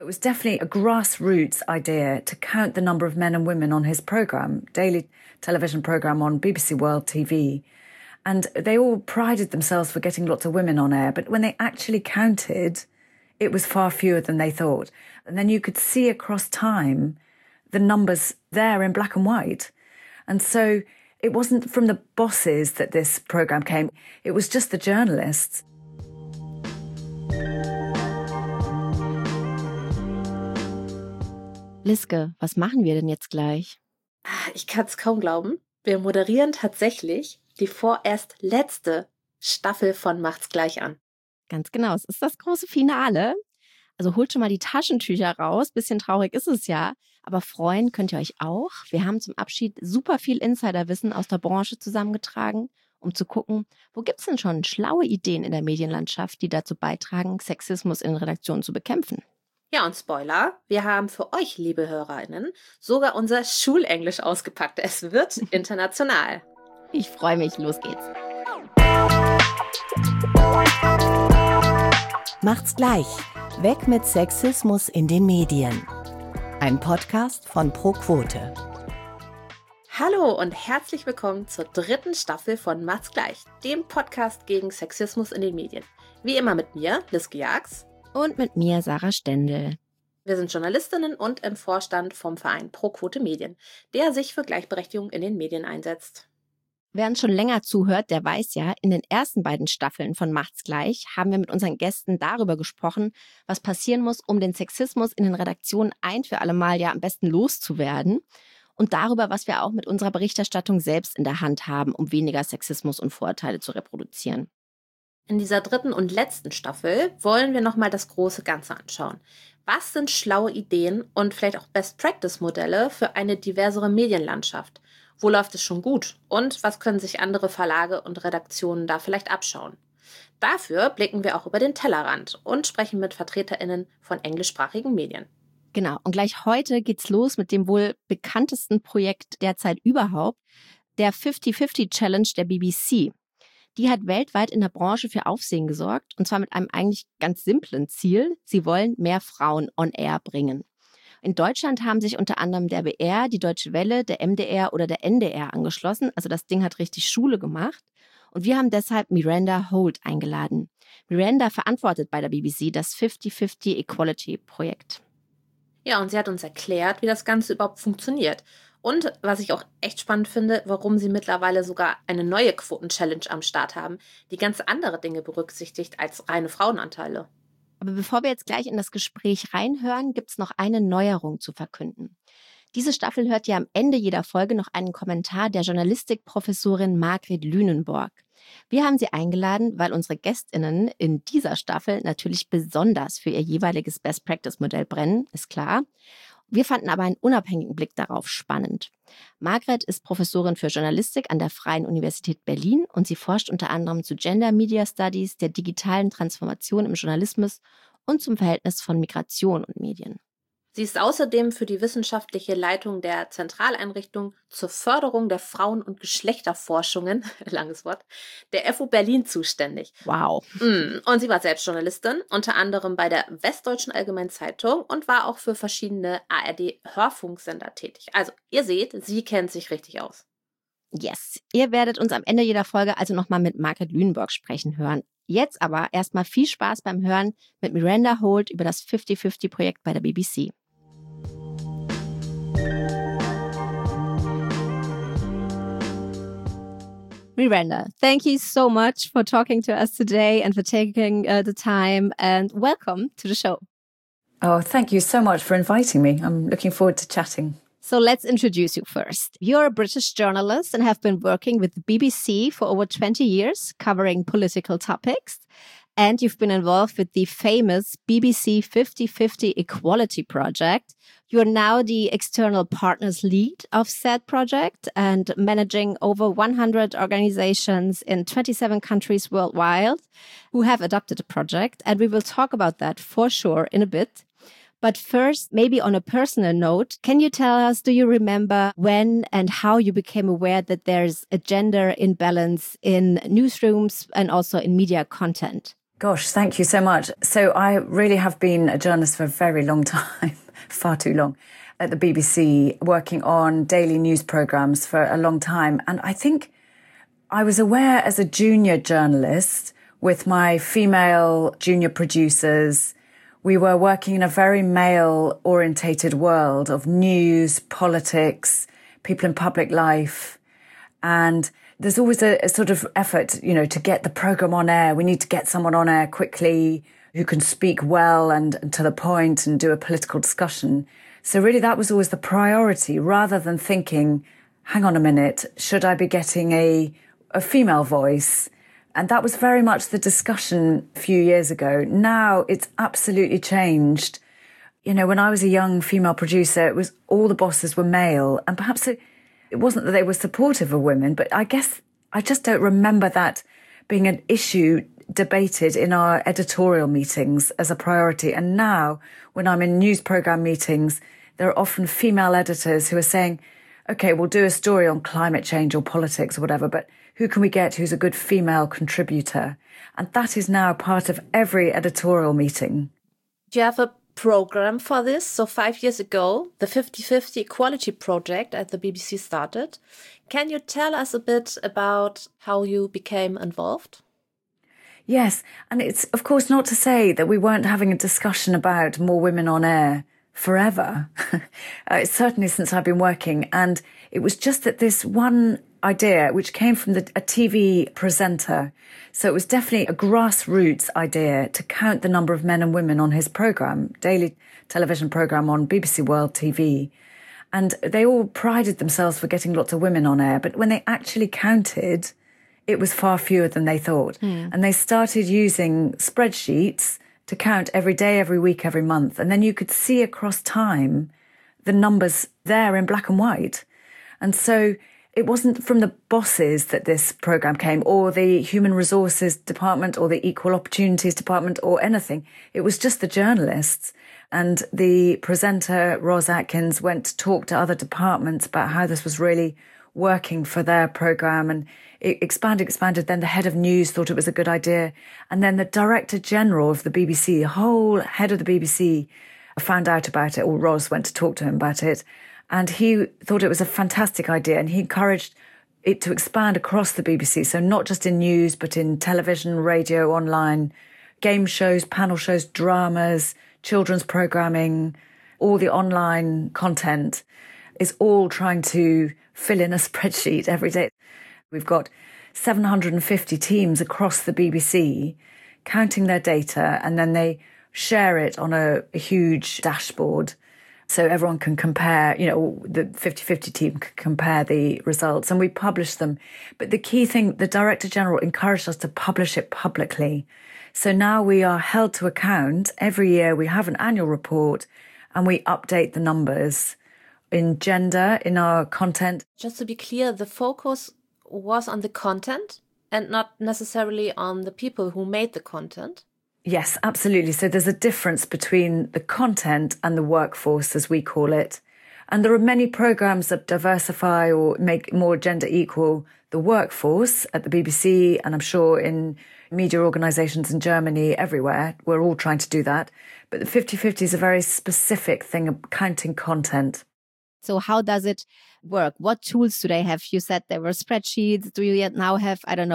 It was definitely a grassroots idea to count the number of men and women on his programme, daily television programme on BBC World TV. And they all prided themselves for getting lots of women on air. But when they actually counted, it was far fewer than they thought. And then you could see across time the numbers there in black and white. And so it wasn't from the bosses that this programme came. It was just the journalists. Liske, was machen wir denn jetzt gleich? Ich kann es kaum glauben. Wir moderieren tatsächlich die vorerst letzte Staffel von Macht's gleich an. Ganz genau, es ist das große Finale. Also holt schon mal die Taschentücher raus. Bisschen traurig ist es ja, aber freuen könnt ihr euch auch. Wir haben zum Abschied super viel Insiderwissen aus der Branche zusammengetragen, um zu gucken, wo gibt's denn schon schlaue Ideen in der Medienlandschaft, die dazu beitragen, Sexismus in Redaktionen zu bekämpfen. Ja, und Spoiler, wir haben für euch, liebe HörerInnen, sogar unser Schulenglisch ausgepackt. Es wird international. Ich freue mich, los geht's. Macht's gleich. Weg mit Sexismus in den Medien. Ein Podcast von ProQuote. Hallo und herzlich willkommen zur 3. Staffel von Macht's gleich, dem Podcast gegen Sexismus in den Medien. Wie immer mit mir, Liske Jax. Und mit mir, Sarah Stendel. Wir sind Journalistinnen und im Vorstand vom Verein ProQuote Medien, der sich für Gleichberechtigung in den Medien einsetzt. Wer uns schon länger zuhört, der weiß ja, in den ersten beiden Staffeln von Macht's gleich haben wir mit unseren Gästen darüber gesprochen, was passieren muss, um den Sexismus in den Redaktionen ein für alle Mal ja am besten loszuwerden. Und darüber, was wir auch mit unserer Berichterstattung selbst in der Hand haben, um weniger Sexismus und Vorurteile zu reproduzieren. In dieser 3. und letzten Staffel wollen wir nochmal das große Ganze anschauen. Was sind schlaue Ideen und vielleicht auch Best-Practice-Modelle für eine diversere Medienlandschaft? Wo läuft es schon gut? Und was können sich andere Verlage und Redaktionen da vielleicht abschauen? Dafür blicken wir auch über den Tellerrand und sprechen mit VertreterInnen von englischsprachigen Medien. Genau, und gleich heute geht's los mit dem wohl bekanntesten Projekt derzeit überhaupt, der 50-50-Challenge der BBC. Die hat weltweit in der Branche für Aufsehen gesorgt, und zwar mit einem eigentlich ganz simplen Ziel. Sie wollen mehr Frauen on air bringen. In Deutschland haben sich unter anderem der BR, die Deutsche Welle, der MDR oder der NDR angeschlossen. Also das Ding hat richtig Schule gemacht. Und wir haben deshalb Miranda Holt eingeladen. Miranda verantwortet bei der BBC das 50-50 Equality Projekt. Ja, und sie hat uns erklärt, wie das Ganze überhaupt funktioniert. Und was ich auch echt spannend finde, warum sie mittlerweile sogar eine neue Quoten-Challenge am Start haben, die ganz andere Dinge berücksichtigt als reine Frauenanteile. Aber bevor wir jetzt gleich in das Gespräch reinhören, gibt's noch eine Neuerung zu verkünden. Diese Staffel hört ja am Ende jeder Folge noch einen Kommentar der Journalistikprofessorin Margret Lünenborg. Wir haben sie eingeladen, weil unsere GästInnen in dieser Staffel natürlich besonders für ihr jeweiliges Best-Practice-Modell brennen, ist klar. Wir fanden aber einen unabhängigen Blick darauf spannend. Margret ist Professorin für Journalistik an der Freien Universität Berlin und sie forscht unter anderem zu Gender Media Studies, der digitalen Transformation im Journalismus und zum Verhältnis von Migration und Medien. Sie ist außerdem für die wissenschaftliche Leitung der Zentraleinrichtung zur Förderung der Frauen- und Geschlechterforschungen, langes Wort, der FU Berlin zuständig. Wow. Und sie war selbst Journalistin, unter anderem bei der Westdeutschen Allgemeinen Zeitung und war auch für verschiedene ARD-Hörfunksender tätig. Also ihr seht, sie kennt sich richtig aus. Yes, ihr werdet uns am Ende jeder Folge also nochmal mit Margret Lünenborg sprechen hören. Jetzt aber erstmal viel Spaß beim Hören mit Miranda Holt über das 50-50-Projekt bei der BBC. Miranda, thank you so much for talking to us today and for taking the time, and welcome to the show. Oh, thank you so much for inviting me. I'm looking forward to chatting. So let's introduce you first. You're a British journalist and have been working with the BBC for over 20 years, covering political topics. And you've been involved with the famous BBC 50-50 Equality Project. You're now the external partners lead of said project and managing over 100 organizations in 27 countries worldwide who have adopted the project. And we will talk about that for sure in a bit. But first, maybe on a personal note, can you tell us, do you remember when and how you became aware that there's a gender imbalance in newsrooms and also in media content? Gosh, thank you so much. So I really have been a journalist for a very long time, far too long, at the BBC, working on daily news programmes for a long time. And I think I was aware as a junior journalist with my female junior producers, we were working in a very male-orientated world of news, politics, people in public life. And there's always a sort of effort, to get the programme on air. We need to get someone on air quickly who can speak well and to the point and do a political discussion. So really that was always the priority, rather than thinking, hang on a minute, should I be getting a female voice? And that was very much the discussion a few years ago. Now it's absolutely changed. When I was a young female producer, it was all the bosses were male, and perhaps it wasn't that they were supportive of women, but I guess I just don't remember that being an issue debated in our editorial meetings as a priority. And now, when I'm in news programme meetings, there are often female editors who are saying, OK, we'll do a story on climate change or politics or whatever, but who can we get who's a good female contributor? And that is now part of every editorial meeting. Do you have a program for this? So 5 years ago, the 50-50 Equality Project at the BBC started. Can you tell us a bit about how you became involved? Yes, and it's of course not to say that we weren't having a discussion about more women on air forever. Certainly since I've been working. And it was just that this one idea, which came from a TV presenter. So it was definitely a grassroots idea to count the number of men and women on his programme, daily television programme on BBC World TV. And they all prided themselves for getting lots of women on air. But when they actually counted, it was far fewer than they thought. And they started using spreadsheets to count every day, every week, every month. And then you could see across time the numbers there in black and white. And so it wasn't from the bosses that this programme came, or the Human Resources Department, or the Equal Opportunities Department, or anything. It was just the journalists. And the presenter, Ros Atkins, went to talk to other departments about how this was really working for their programme. And it expanded. Then the head of news thought it was a good idea. And then the Director General of the BBC, the whole head of the BBC, found out about it, or Ros went to talk to him about it. And he thought it was a fantastic idea, and he encouraged it to expand across the BBC. So not just in news, but in television, radio, online, game shows, panel shows, dramas, children's programming, all the online content is all trying to fill in a spreadsheet every day. We've got 750 teams across the BBC counting their data, and then they share it on a huge dashboard. So everyone can compare, the 50-50 team can compare the results, and we publish them. But the key thing, the Director General encouraged us to publish it publicly. So now we are held to account. Every year we have an annual report and we update the numbers in gender, in our content. Just to be clear, the focus was on the content and not necessarily on the people who made the content. Yes, absolutely. So there's a difference between the content and the workforce, as we call it. And there are many programmes that diversify or make more gender equal the workforce at the BBC, and I'm sure in media organisations in Germany, everywhere. We're all trying to do that. But the 50-50 is a very specific thing of counting content. So how does it work? What tools do they have? You said there were spreadsheets. Do you now have,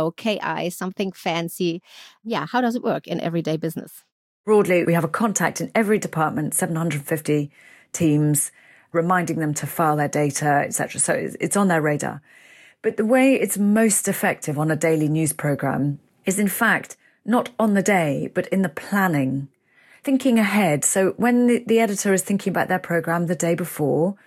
KI, something fancy? Yeah, how does it work in everyday business? Broadly, we have a contact in every department, 750 teams, reminding them to file their data, etc. So it's on their radar. But the way it's most effective on a daily news programme is, in fact, not on the day, but in the planning, thinking ahead. So when the editor is thinking about their programme the day before,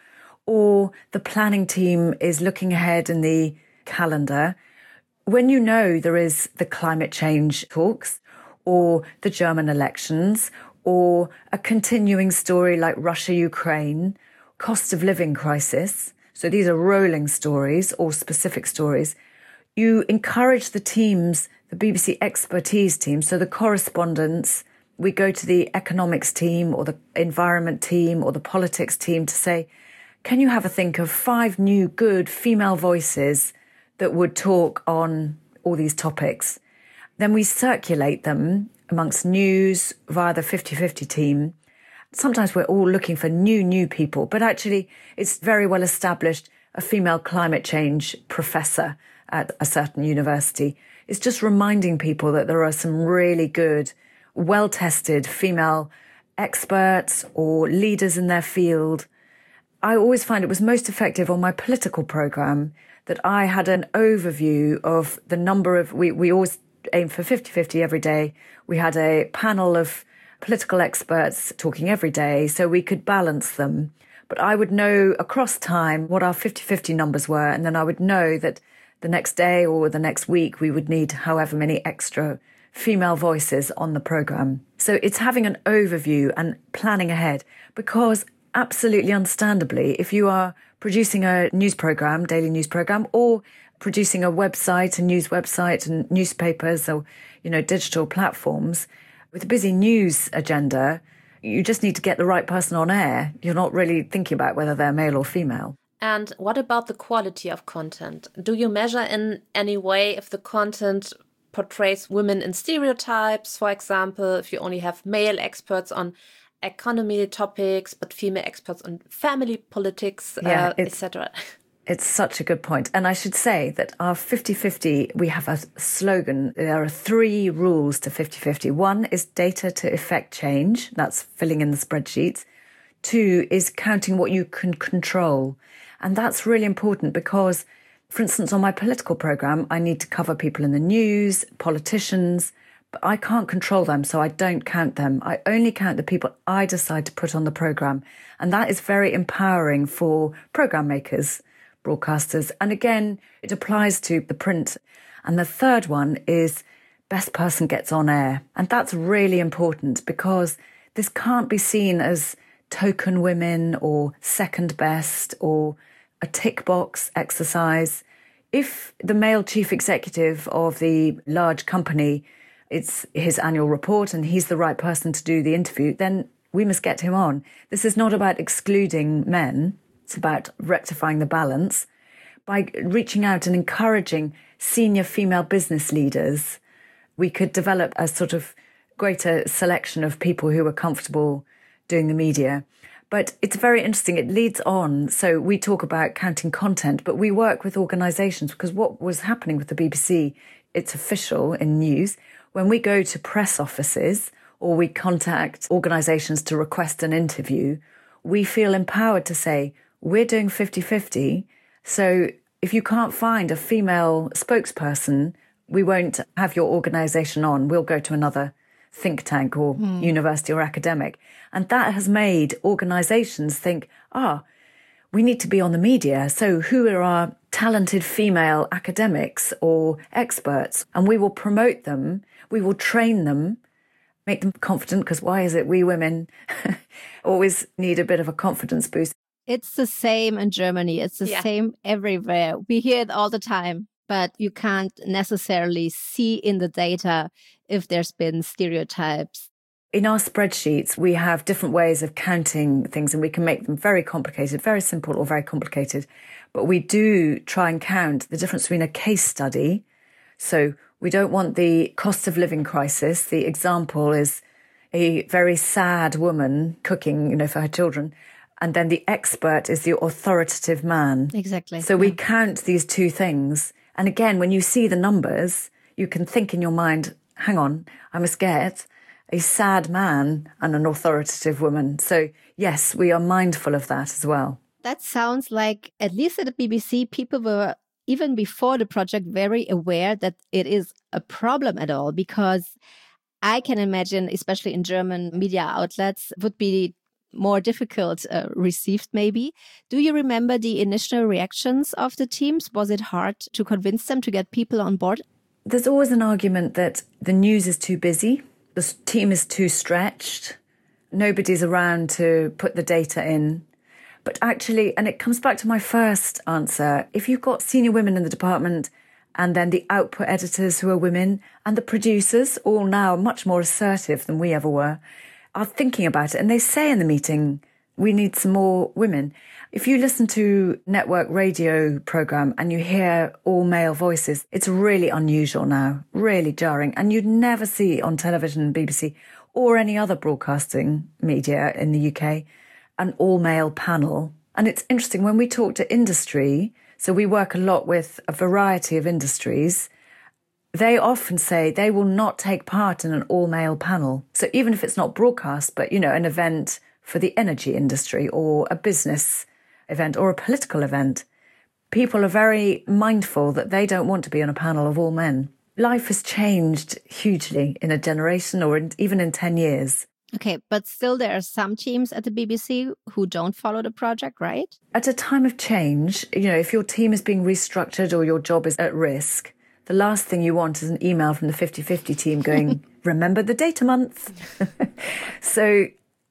or the planning team is looking ahead in the calendar, when you know there is the climate change talks, or the German elections, or a continuing story like Russia-Ukraine, cost of living crisis, so these are rolling stories or specific stories, you encourage the teams, the BBC expertise team, so the correspondents, we go to the economics team or the environment team or the politics team to say, can you have a think of 5 new good female voices that would talk on all these topics? Then we circulate them amongst news via the 50-50 team. Sometimes we're all looking for new people, but actually it's very well established. A female climate change professor at a certain university is just reminding people that there are some really good, well-tested female experts or leaders in their field. I always find it was most effective on my political program that I had an overview of the number of, we always aim for 50-50 every day. We had a panel of political experts talking every day so we could balance them. But I would know across time what our 50-50 numbers were, and then I would know that the next day or the next week we would need however many extra female voices on the programme. So it's having an overview and planning ahead, because absolutely understandably, if you are producing a news programme, daily news programme, or producing a website, a news website and newspapers or, digital platforms, with a busy news agenda, you just need to get the right person on air. You're not really thinking about whether they're male or female. And what about the quality of content? Do you measure in any way if the content portrays women in stereotypes? For example, if you only have male experts on economy topics, but female experts on family politics, etc. It's such a good point. And I should say that our 50-50, we have a slogan. There are 3 rules to 50-50. 1 is data to effect change. That's filling in the spreadsheets. 2 is counting what you can control. And that's really important because, for instance, on my political programme, I need to cover people in the news, politicians, but I can't control them, so I don't count them. I only count the people I decide to put on the programme. And that is very empowering for programme makers, broadcasters. And again, it applies to the print. And the third one is best person gets on air. And that's really important because this can't be seen as token women or second best or a tick box exercise. If the male chief executive of the large company, it's his annual report and he's the right person to do the interview, then we must get him on. This is not about excluding men. It's about rectifying the balance by reaching out and encouraging senior female business leaders. We could develop a sort of greater selection of people who are comfortable doing the media. But it's very interesting. It leads on. So we talk about counting content, but we work with organisations because what was happening with the BBC, it's official in news. When we go to press offices or we contact organisations to request an interview, we feel empowered to say, we're doing 50-50. So if you can't find a female spokesperson, we won't have your organisation on. We'll go to another think tank or university or academic. And that has made organisations think, we need to be on the media. So who are our talented female academics or experts? And we will promote them. We will train them, make them confident, because why is it we women always need a bit of a confidence boost? It's the same in Germany. It's the same everywhere. We hear it all the time, but you can't necessarily see in the data if there's been stereotypes. In our spreadsheets, we have different ways of counting things and we can make them very complicated, very simple or very complicated. But we do try and count the difference between a case study. So we don't want the cost of living crisis. The example is a very sad woman cooking, for her children. And then the expert is the authoritative man. Exactly. So we count these 2 things. And again, when you see the numbers, you can think in your mind, hang on, I must get a sad man and an authoritative woman. So yes, we are mindful of that as well. That sounds like, at least at the BBC, people were, even before the project, very aware that it is a problem at all, because I can imagine, especially in German media outlets, would be more difficult received maybe. Do you remember the initial reactions of the teams? Was it hard to convince them to get people on board? There's always an argument that the news is too busy, the team is too stretched, nobody's around to put the data in. But actually, and it comes back to my first answer, if you've got senior women in the department and then the output editors who are women and the producers, all now much more assertive than we ever were, are thinking about it. And they say in the meeting, we need some more women. If you listen to network radio program and you hear all male voices, it's really unusual now, really jarring. And you'd never see on television, BBC or any other broadcasting media in the UK, an all male panel. And it's interesting when we talk to industry, so we work a lot with a variety of industries, they often say they will not take part in an all male panel. So even if it's not broadcast, but, an event for the energy industry or a business event or a political event, people are very mindful that they don't want to be on a panel of all men. Life has changed hugely in a generation or even in 10 years. Okay, but still there are some teams at the BBC who don't follow the project, right? At a time of change, if your team is being restructured or your job is at risk, the last thing you want is an email from the 50/50 team going, remember the data month. So,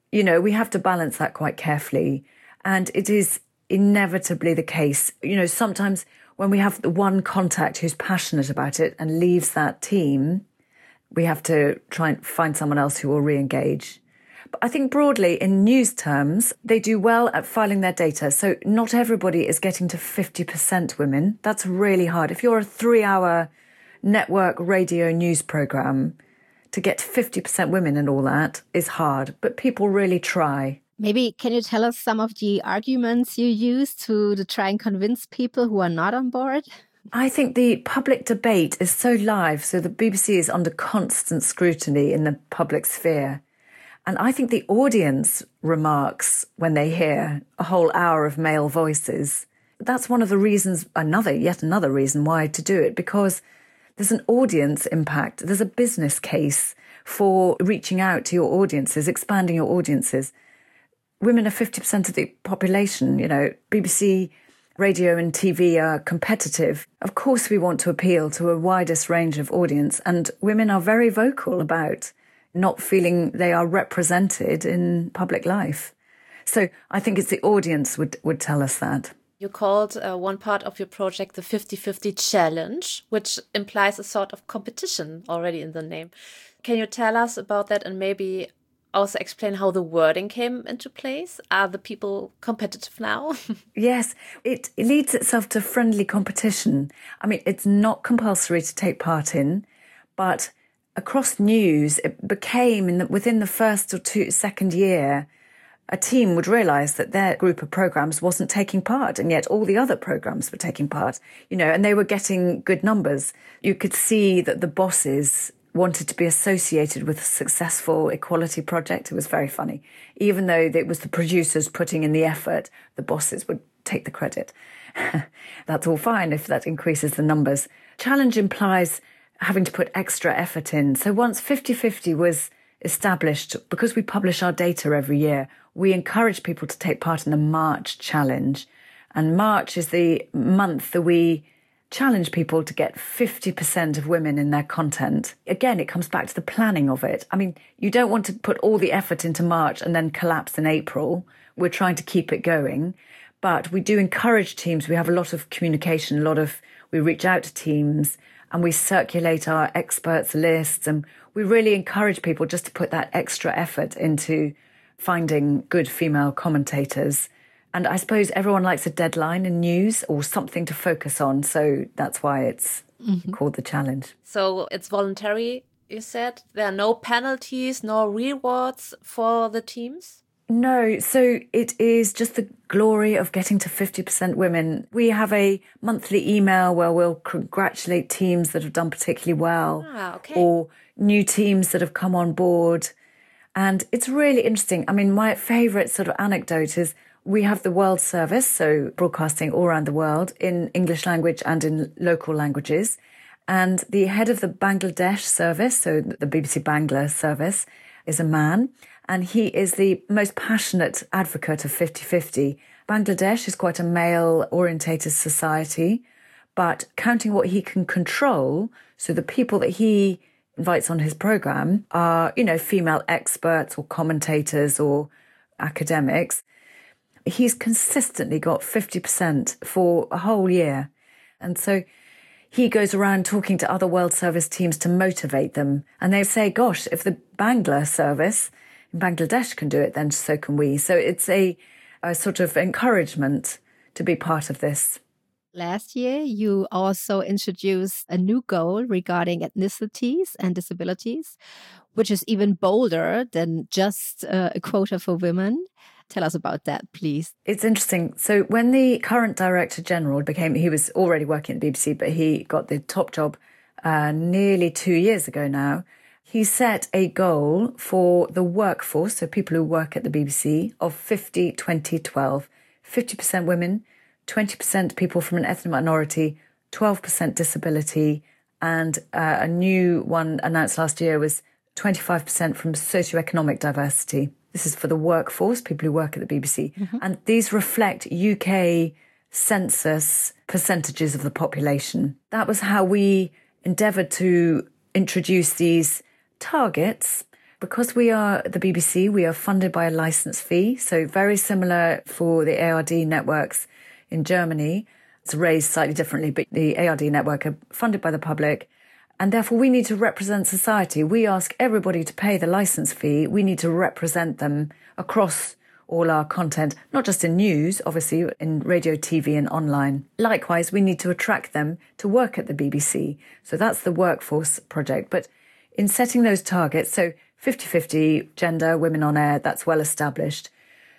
we have to balance that quite carefully. And it is inevitably the case. Sometimes when we have the one contact who's passionate about it and leaves that team, we have to try and find someone else who will re-engage. But I think broadly, in news terms, they do well at filing their data. So not everybody is getting to 50% women. That's really hard. If you're a 3-hour network radio news programme, to get 50% women and all that is hard. But people really try. Maybe can you tell us some of the arguments you use to try and convince people who are not on board? I think the public debate is so live, so the BBC is under constant scrutiny in the public sphere. And I think the audience remarks when they hear a whole hour of male voices. That's one of the reasons, yet another reason why to do it, because there's an audience impact. There's a business case for reaching out to your audiences, expanding your audiences. Women are 50% of the population, BBC radio and TV are competitive. Of course, we want to appeal to a widest range of audience, and women are very vocal about not feeling they are represented in public life. So I think it's the audience would tell us that. You called one part of your project the 50/50 challenge, which implies a sort of competition already in the name. Can you tell us about that and maybe also explain how the wording came into place? Are the people competitive now? Yes, it leads itself to friendly competition. I mean, it's not compulsory to take part in, but across news, it became within the first or second year, a team would realise that their group of programmes wasn't taking part, and yet all the other programmes were taking part, and they were getting good numbers. You could see that the bosses wanted to be associated with a successful equality project. It was very funny. Even though it was the producers putting in the effort, the bosses would take the credit. That's all fine if that increases the numbers. Challenge implies having to put extra effort in. So once 50/50 was established, because we publish our data every year, we encourage people to take part in the March challenge. And March is the month that we challenge people to get 50% of women in their content. Again, it comes back to the planning of it. I mean, you don't want to put all the effort into March and then collapse in April. We're trying to keep it going. But we do encourage teams. We have a lot of communication, we reach out to teams and we circulate our experts lists, and we really encourage people just to put that extra effort into finding good female commentators. And I suppose everyone likes a deadline in news or something to focus on. So that's why it's called the challenge. So it's voluntary, you said? There are no penalties, no rewards for the teams? No, so it is just the glory of getting to 50% women. We have a monthly email where we'll congratulate teams that have done particularly well, or new teams that have come on board. And it's really interesting. I mean, my favourite sort of anecdote is we have the World Service, so broadcasting all around the world in English language and in local languages. And the head of the Bangladesh service, so the BBC Bangla service, is a man. And he is the most passionate advocate of 50/50. Bangladesh is quite a male-orientated society, but counting what he can control, so the people that he invites on his programme are, female experts or commentators or academics. He's consistently got 50% for a whole year. And so he goes around talking to other World Service teams to motivate them. And they say, gosh, if the Bangla service in Bangladesh can do it, then so can we. So it's a sort of encouragement to be part of this. Last year, you also introduced a new goal regarding ethnicities and disabilities, which is even bolder than just a quota for women. Tell us about that, please. It's interesting. So when the current Director General he was already working at the BBC, but he got the top job nearly 2 years ago now. He set a goal for the workforce, so people who work at the BBC, of 50-20-12. 50% women, 20% people from an ethnic minority, 12% disability, and a new one announced last year was 25% from socioeconomic diversity. This is for the workforce, people who work at the BBC. Mm-hmm. And these reflect UK census percentages of the population. That was how we endeavoured to introduce these targets. Because we are the BBC, we are funded by a licence fee. So very similar for the ARD networks in Germany. It's raised slightly differently, but the ARD network are funded by the public. And therefore, we need to represent society. We ask everybody to pay the licence fee. We need to represent them across all our content, not just in news, obviously, in radio, TV and online. Likewise, we need to attract them to work at the BBC. So that's the workforce project. But in setting those targets, so 50-50 gender, women on air, that's well established.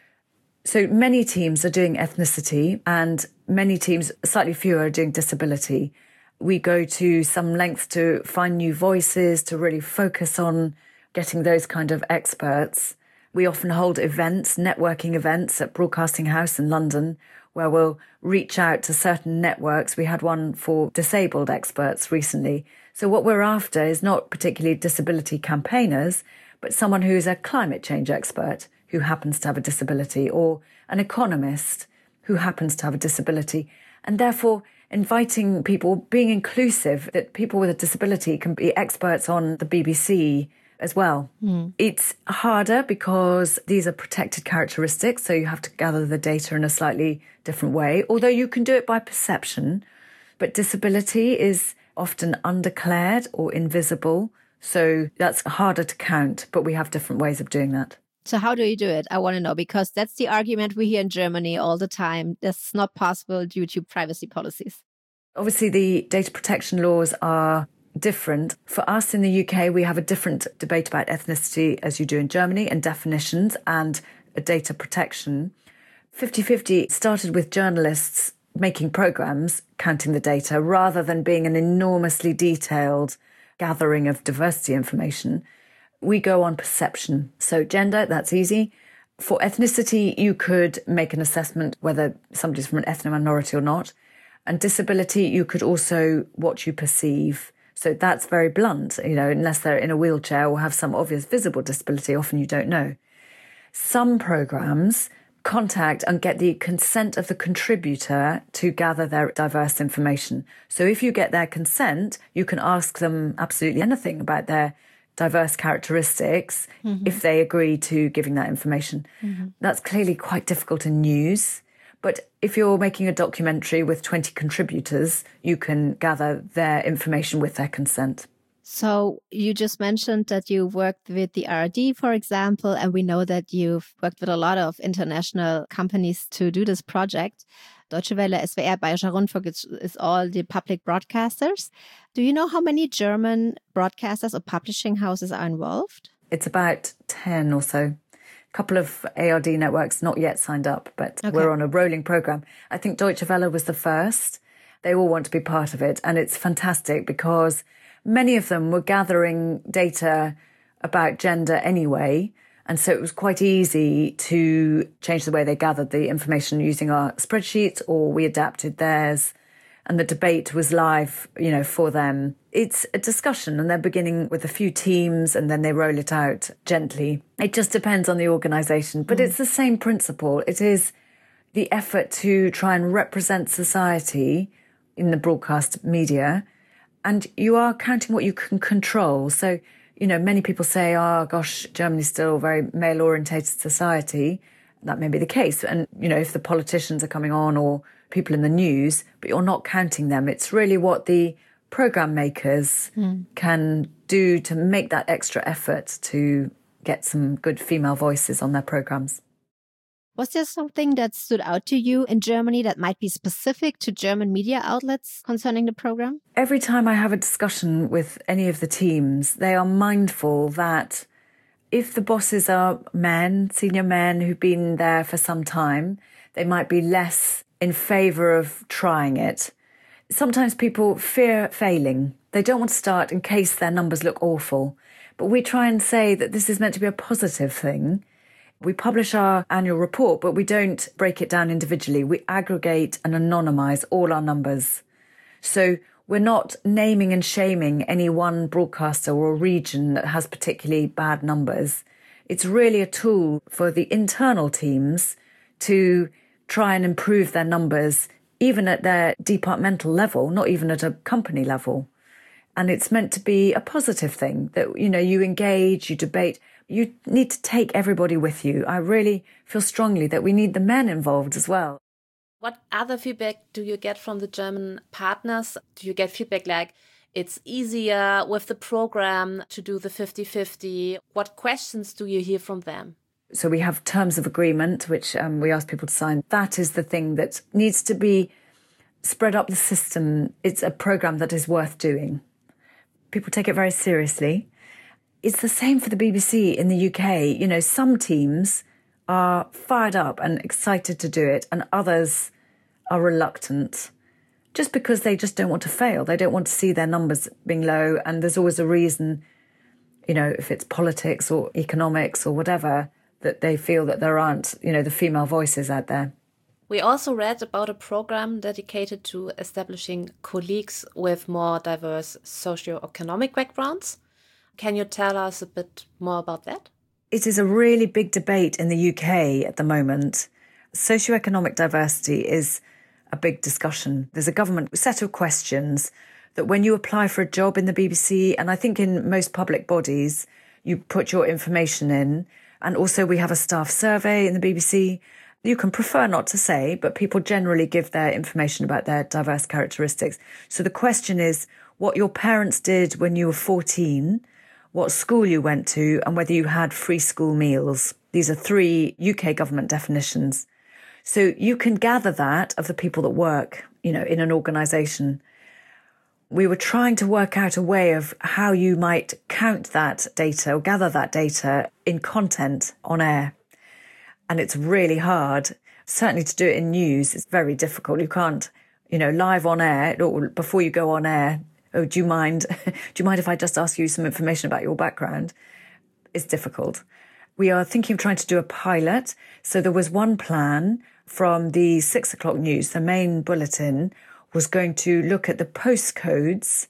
So many teams are doing ethnicity and many teams, slightly fewer, are doing disability. We go to some lengths to find new voices, to really focus on getting those kind of experts. We often hold events, networking events at Broadcasting House in London, where we'll reach out to certain networks. We had one for disabled experts recently. So what we're after is not particularly disability campaigners, but someone who's a climate change expert who happens to have a disability, or an economist who happens to have a disability. And therefore, inviting people, being inclusive, that people with a disability can be experts on the BBC as well. Mm. It's harder because these are protected characteristics, so you have to gather the data in a slightly different way, although you can do it by perception. But disability is often undeclared or invisible, so that's harder to count, but we have different ways of doing that. So how do you do it? I want to know, because that's the argument we hear in Germany all the time. That's not possible due to privacy policies. Obviously, the data protection laws are different. For us in the UK, we have a different debate about ethnicity as you do in Germany, and definitions and data protection. 50-50 started with journalists making programmes, counting the data, rather than being an enormously detailed gathering of diversity information. We go on perception. So gender, that's easy. For ethnicity, you could make an assessment whether somebody's from an ethnic minority or not. And disability, you could also what you perceive. So that's very blunt, unless they're in a wheelchair or have some obvious visible disability, often you don't know. Some programmes contact and get the consent of the contributor to gather their diverse information. So if you get their consent, you can ask them absolutely anything about their diverse characteristics, mm-hmm. if they agree to giving that information. Mm-hmm. That's clearly quite difficult in news. But if you're making a documentary with 20 contributors, you can gather their information with their consent. So you just mentioned that you worked with the ARD, for example, and we know that you've worked with a lot of international companies to do this project. Deutsche Welle, SWR, Bayerischer Rundfunk is all the public broadcasters. Do you know how many German broadcasters or publishing houses are involved? It's about 10 or so. A couple of ARD networks not yet signed up, but okay. We're on a rolling programme. I think Deutsche Welle was the first. They all want to be part of it. And it's fantastic because many of them were gathering data about gender anyway. And so it was quite easy to change the way they gathered the information using our spreadsheets, or we adapted theirs. And the debate was live, for them. It's a discussion, and they're beginning with a few teams and then they roll it out gently. It just depends on the organisation, but it's the same principle. It is the effort to try and represent society in the broadcast media, and you are counting what you can control. So, many people say, oh, gosh, Germany's still a very male-orientated society. That may be the case. And, if the politicians are coming on or people in the news, but you're not counting them. It's really what the programme makers can do to make that extra effort to get some good female voices on their programs. Was there something that stood out to you in Germany that might be specific to German media outlets concerning the program? Every time I have a discussion with any of the teams, they are mindful that if the bosses are men, senior men who've been there for some time, they might be less in favour of trying it. Sometimes people fear failing. They don't want to start in case their numbers look awful. But we try and say that this is meant to be a positive thing. We publish our annual report, but we don't break it down individually. We aggregate and anonymise all our numbers. So we're not naming and shaming any one broadcaster or region that has particularly bad numbers. It's really a tool for the internal teams to try and improve their numbers, even at their departmental level, not even at a company level. And it's meant to be a positive thing that, you engage, you debate. You need to take everybody with you. I really feel strongly that we need the men involved as well. What other feedback do you get from the German partners? Do you get feedback like it's easier with the program to do the 50-50? What questions do you hear from them? So we have terms of agreement, which we ask people to sign. That is the thing that needs to be spread up the system. It's a program that is worth doing. People take it very seriously. It's the same for the BBC in the UK. Some teams are fired up and excited to do it, and others are reluctant just because they just don't want to fail. They don't want to see their numbers being low, and there's always a reason, if it's politics or economics or whatever, that they feel that there aren't, the female voices out there. We also read about a program dedicated to establishing colleagues with more diverse socioeconomic backgrounds. Can you tell us a bit more about that? It is a really big debate in the UK at the moment. Socioeconomic diversity is a big discussion. There's a government set of questions that when you apply for a job in the BBC, and I think in most public bodies, you put your information in. And also we have a staff survey in the BBC. You can prefer not to say, but people generally give their information about their diverse characteristics. So the question is what your parents did when you were 14, what school you went to, and whether you had free school meals. These are 3 UK government definitions. So you can gather that of the people that work, in an organisation. We were trying to work out a way of how you might count that data or gather that data in content on air. And it's really hard. Certainly to do it in news, it's very difficult. You can't, live on air, or before you go on air, oh, do you mind if I just ask you some information about your background? It's difficult. We are thinking of trying to do a pilot. So there was one plan from the 6 o'clock news, the main bulletin, was going to look at the postcodes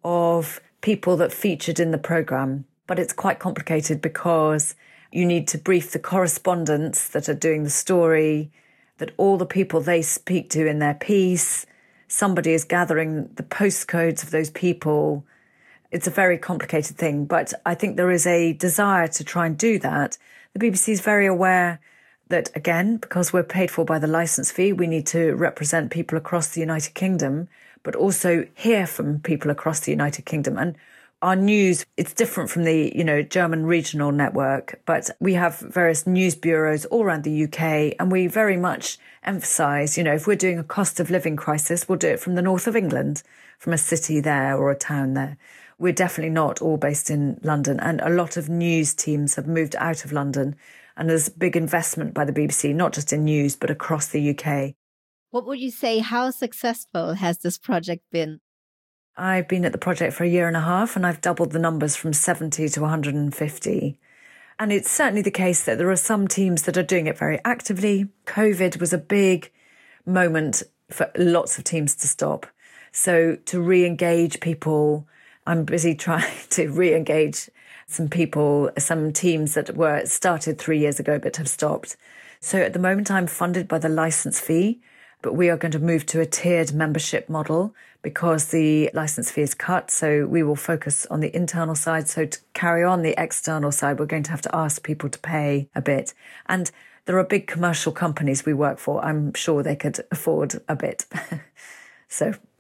of people that featured in the programme. But it's quite complicated because you need to brief the correspondents that are doing the story, that all the people they speak to in their piece, somebody is gathering the postcodes of those people. It's a very complicated thing, but I think there is a desire to try and do that. The BBC is very aware that, again, because we're paid for by the licence fee, we need to represent people across the United Kingdom, but also hear from people across the United Kingdom. And our news, it's different from the, German regional network, but we have various news bureaus all around the UK, and we very much emphasise, if we're doing a cost of living crisis, we'll do it from the north of England, from a city there or a town there. We're definitely not all based in London, and a lot of news teams have moved out of London, and there's big investment by the BBC, not just in news, but across the UK. What would you say, how successful has this project been? I've been at the project for 1.5 years, and I've doubled the numbers from 70 to 150. And it's certainly the case that there are some teams that are doing it very actively. COVID was a big moment for lots of teams to stop. So to re-engage people, I'm busy trying to re-engage some people, some teams that were started 3 years ago but have stopped. So at the moment I'm funded by the licence fee, but we are going to move to a tiered membership model because the licence fee is cut. So we will focus on the internal side. So to carry on the external side, we're going to have to ask people to pay a bit. And there are big commercial companies we work for. I'm sure they could afford a bit. So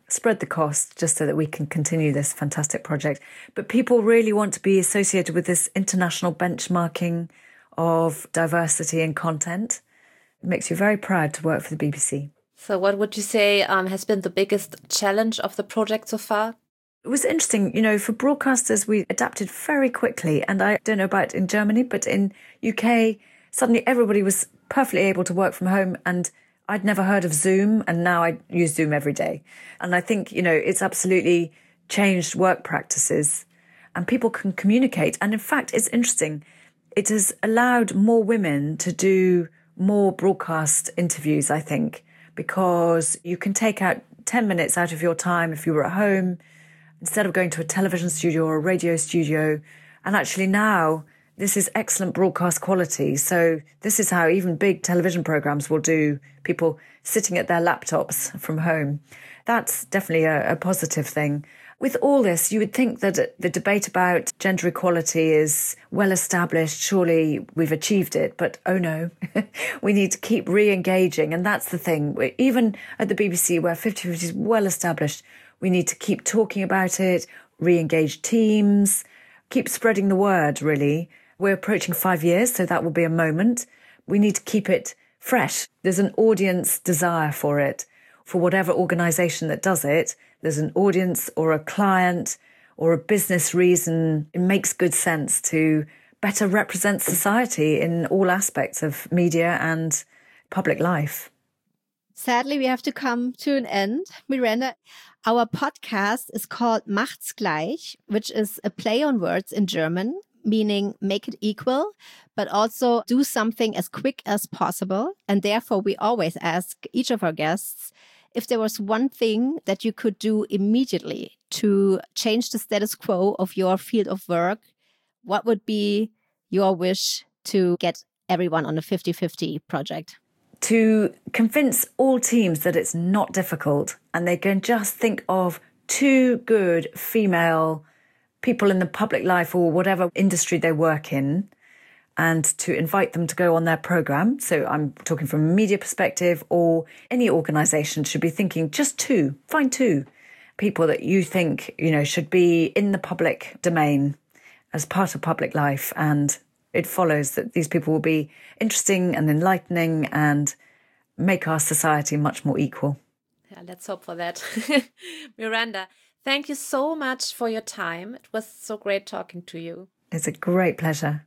spread the cost just so that we can continue this fantastic project. But people really want to be associated with this international benchmarking of diversity and content. It makes you very proud to work for the BBC. So what would you say has been the biggest challenge of the project so far? It was interesting, for broadcasters, we adapted very quickly. And I don't know about in Germany, but in UK, suddenly everybody was perfectly able to work from home. And I'd never heard of Zoom, and now I use Zoom every day. And I think, it's absolutely changed work practices and people can communicate. And in fact, it's interesting. It has allowed more women to do more broadcast interviews, I think, because you can take out 10 minutes out of your time if you were at home, instead of going to a television studio or a radio studio. And actually now, this is excellent broadcast quality. So this is how even big television programs will do, people sitting at their laptops from home. That's definitely a positive thing. With all this, you would think that the debate about gender equality is well established. Surely we've achieved it. But oh no, we need to keep re-engaging. And that's the thing. Even at the BBC, where 50/50 is well established, we need to keep talking about it, re-engage teams, keep spreading the word, really. We're approaching 5 years, so that will be a moment. We need to keep it fresh. There's an audience desire for it. For whatever organisation that does it, there's an audience or a client or a business reason. It makes good sense to better represent society in all aspects of media and public life. Sadly, we have to come to an end. Miranda, our podcast is called Macht's gleich, which is a play on words in German, meaning make it equal, but also do something as quick as possible. And therefore, we always ask each of our guests if there was one thing that you could do immediately to change the status quo of your field of work, what would be your wish to get everyone on a 50/50 project? To convince all teams that it's not difficult and they can just think of 2 good female people in the public life or whatever industry they work in, and to invite them to go on their programme. So I'm talking from a media perspective, or any organisation should be thinking just 2, find 2 people that you think, should be in the public domain as part of public life. And it follows that these people will be interesting and enlightening and make our society much more equal. Yeah, let's hope for that. Miranda, thank you so much for your time. It was so great talking to you. It's a great pleasure.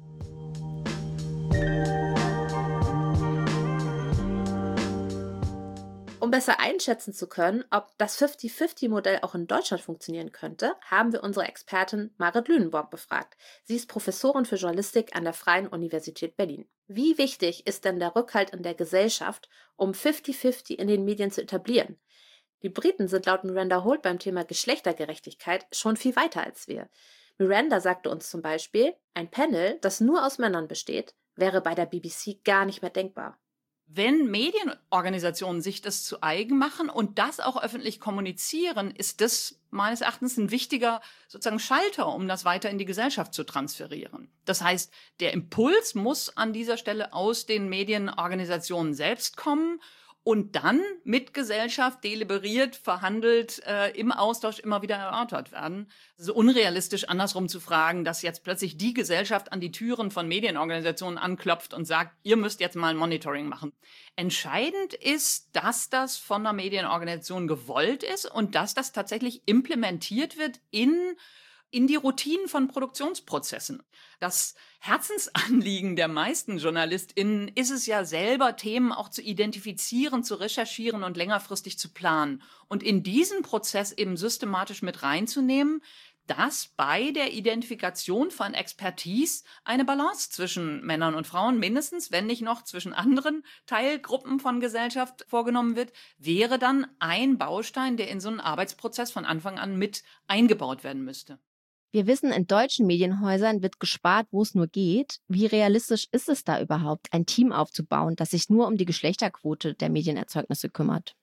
Um besser einschätzen zu können, ob das 50/50-Modell auch in Deutschland funktionieren könnte, haben wir unsere Expertin Marit Lünenborg befragt. Sie ist Professorin für Journalistik an der Freien Universität Berlin. Wie wichtig ist denn der Rückhalt in der Gesellschaft, um 50/50 in den Medien zu etablieren? Die Briten sind laut Miranda Holt beim Thema Geschlechtergerechtigkeit schon viel weiter als wir. Miranda sagte uns zum Beispiel, ein Panel, das nur aus Männern besteht, wäre bei der BBC gar nicht mehr denkbar. Wenn Medienorganisationen sich das zu eigen machen und das auch öffentlich kommunizieren, ist das meines Erachtens ein wichtiger sozusagen Schalter, um das weiter in die Gesellschaft zu transferieren. Das heißt, der Impuls muss an dieser Stelle aus den Medienorganisationen selbst kommen und dann mit Gesellschaft deliberiert, verhandelt, im Austausch immer wieder erörtert werden. Es ist unrealistisch, andersrum zu fragen, dass jetzt plötzlich die Gesellschaft an die Türen von Medienorganisationen anklopft und sagt, ihr müsst jetzt mal ein Monitoring machen. Entscheidend ist, dass das von einer Medienorganisation gewollt ist und dass das tatsächlich implementiert wird in die Routinen von Produktionsprozessen. Das Herzensanliegen der meisten JournalistInnen ist es ja selber, Themen auch zu identifizieren, zu recherchieren und längerfristig zu planen. Und in diesen Prozess eben systematisch mit reinzunehmen, dass bei der Identifikation von Expertise eine Balance zwischen Männern und Frauen mindestens, wenn nicht noch zwischen anderen Teilgruppen von Gesellschaft vorgenommen wird, wäre dann ein Baustein, der in so einen Arbeitsprozess von Anfang an mit eingebaut werden müsste. Wir wissen, in deutschen Medienhäusern wird gespart, wo es nur geht. Wie realistisch ist es da überhaupt, ein Team aufzubauen, das sich nur um die Geschlechterquote der Medienerzeugnisse kümmert?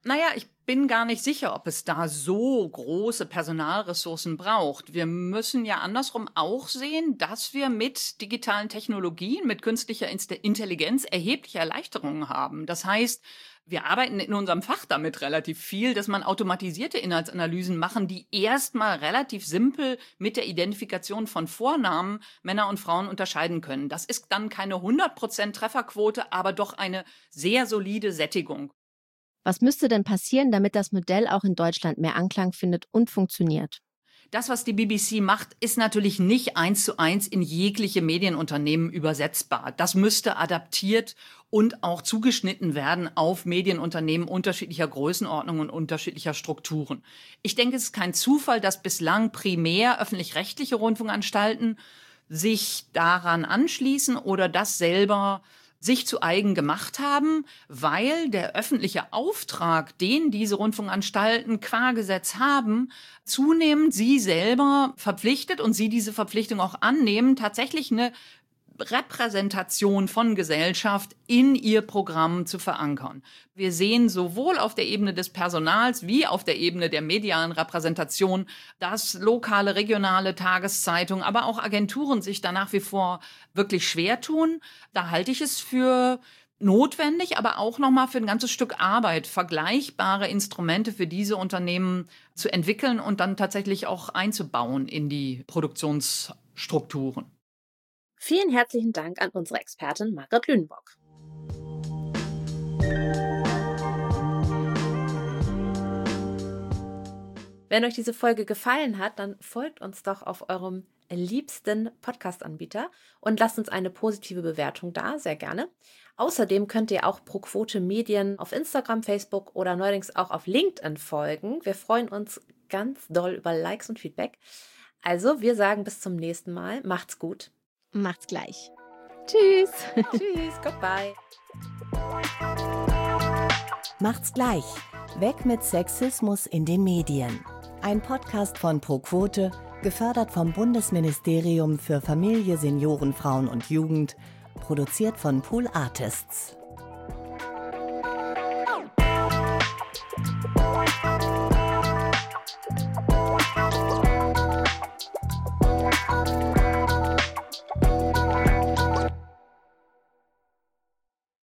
Naja, ich bin gar nicht sicher, ob es da so große Personalressourcen braucht. Wir müssen ja andersrum auch sehen, dass wir mit digitalen Technologien, mit künstlicher Intelligenz erhebliche Erleichterungen haben. Das heißt, wir arbeiten in unserem Fach damit relativ viel, dass man automatisierte Inhaltsanalysen machen, die erstmal relativ simpel mit der Identifikation von Vornamen Männer und Frauen unterscheiden können. Das ist dann keine 100% Trefferquote, aber doch eine sehr solide Sättigung. Was müsste denn passieren, damit das Modell auch in Deutschland mehr Anklang findet und funktioniert? Das, was die BBC macht, ist natürlich nicht 1:1 in jegliche Medienunternehmen übersetzbar. Das müsste adaptiert und auch zugeschnitten werden auf Medienunternehmen unterschiedlicher Größenordnung und unterschiedlicher Strukturen. Ich denke, es ist kein Zufall, dass bislang primär öffentlich-rechtliche Rundfunkanstalten sich daran anschließen oder das selber sich zu eigen gemacht haben, weil der öffentliche Auftrag, den diese Rundfunkanstalten qua Gesetz haben, zunehmend sie selber verpflichtet und sie diese Verpflichtung auch annehmen, tatsächlich eine Repräsentation von Gesellschaft in ihr Programm zu verankern. Wir sehen sowohl auf der Ebene des Personals wie auf der Ebene der medialen Repräsentation, dass lokale, regionale Tageszeitungen, aber auch Agenturen sich da nach wie vor wirklich schwer tun. Da halte ich es für notwendig, aber auch nochmal für ein ganzes Stück Arbeit, vergleichbare Instrumente für diese Unternehmen zu entwickeln und dann tatsächlich auch einzubauen in die Produktionsstrukturen. Vielen herzlichen Dank an unsere Expertin Margret Lünenbock. Wenn euch diese Folge gefallen hat, dann folgt uns doch auf eurem liebsten Podcast-Anbieter und lasst uns eine positive Bewertung da, sehr gerne. Außerdem könnt ihr auch Pro Quote Medien auf Instagram, Facebook oder neuerdings auch auf LinkedIn folgen. Wir freuen uns ganz doll über Likes und Feedback. Also, wir sagen bis zum nächsten Mal. Macht's gut. Macht's gleich. Tschüss. Tschüss, goodbye. Macht's gleich. Weg mit Sexismus in den Medien. Ein Podcast von Pro Quote, gefördert vom Bundesministerium für Familie, Senioren, Frauen und Jugend, produziert von Pool Artists.